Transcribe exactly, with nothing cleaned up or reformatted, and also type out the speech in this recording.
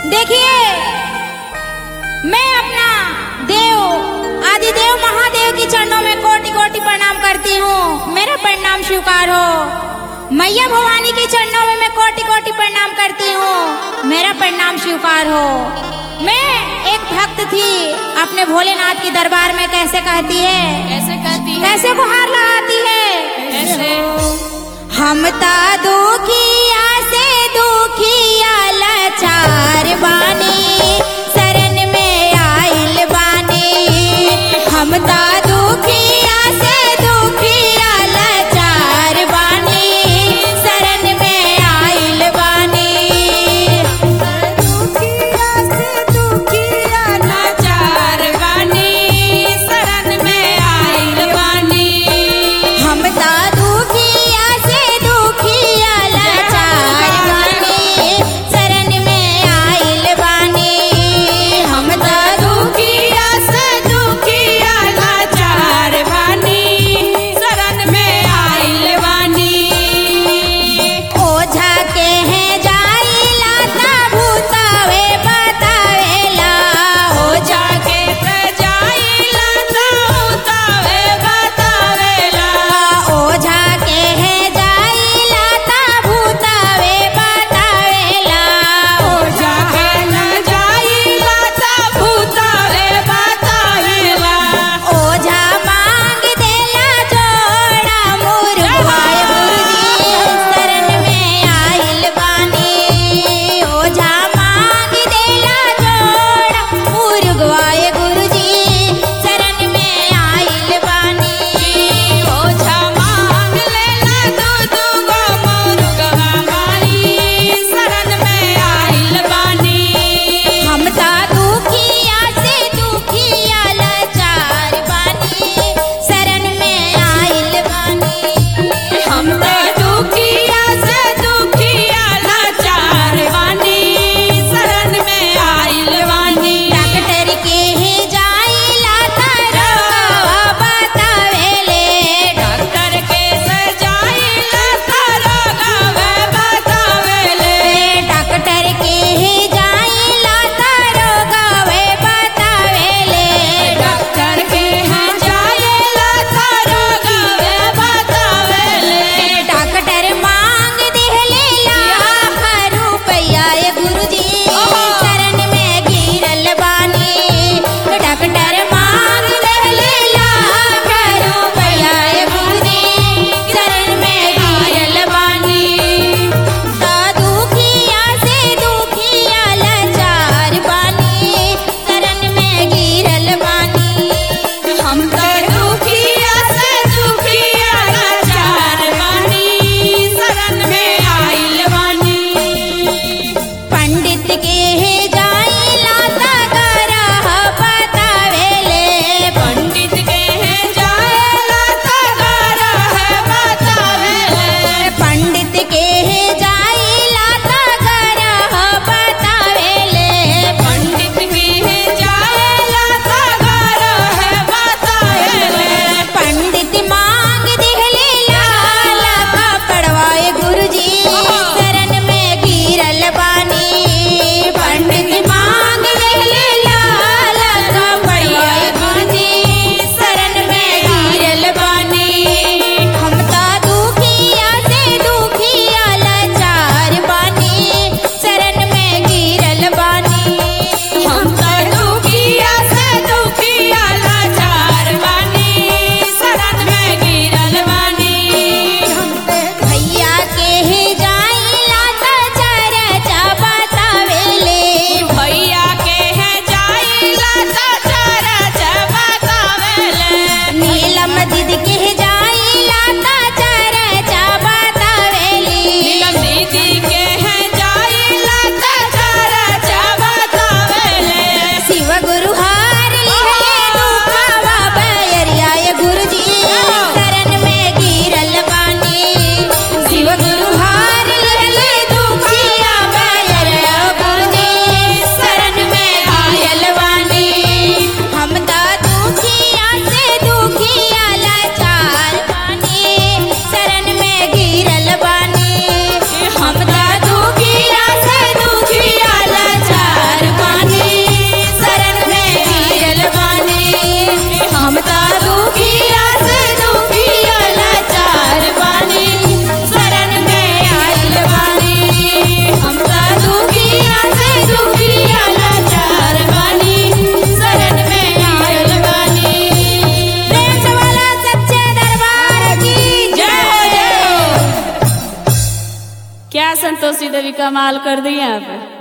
देखिए, मैं अपना देव आदिदेव महादेव के चरणों में कोटि कोटि प्रणाम करती हूँ। मेरा प्रणाम स्वीकार हो। मैया भवानी के चरणों में मैं कोटि कोटि प्रणाम करती हूँ। मेरा प्रणाम स्वीकार हो। मैं एक भक्त थी, अपने भोलेनाथ के दरबार में कैसे कहती है, कैसे कहती है, कैसे गुहार लगाती है, कैसे हम ता दुखिया से दुखिया लाचार बानी, शरण में आइल बानी। हम ता दुखिया से दुखिया लाचार बानी, शरण में आइल बानी। दुखिया से दुखिया लाचार बानी, शरण में आइल बानी। हम ता दुखिया से दुखिया लाचार क्या संतोषी देवी कमाल कर दी यहाँ पे।